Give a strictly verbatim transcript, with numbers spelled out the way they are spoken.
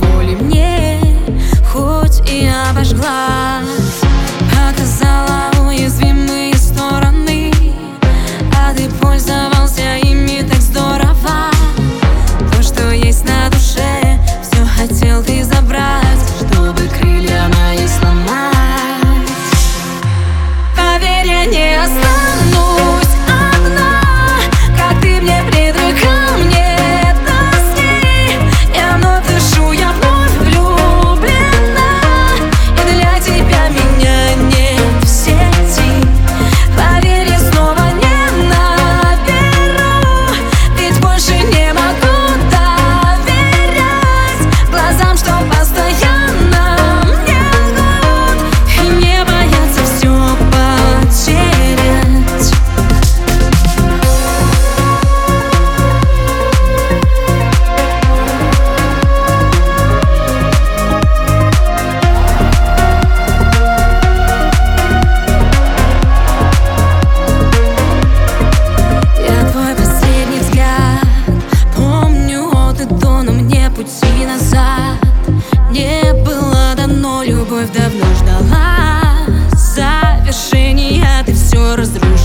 воли мне, хоть и обожглась. Показала уязвимые стороны, а ты пользовался ими так здорово. То, что есть на душе, все хотел ты забрать, чтобы крылья мои сломать. Поверь, я не останусь одна, как ты мне предрекал, мне тоски. Я вновь дышу, я вновь влюблена, и для тебя меня нет в сети. Поверь, я снова не наберу, ведь больше не могу доверять глазам, что постоянно мне лгут и не боятся все потерять. Я твой последний взгляд помню от и до, но мне пути назад не было дано. Любовь давно ждала завершения, ты все разрушила.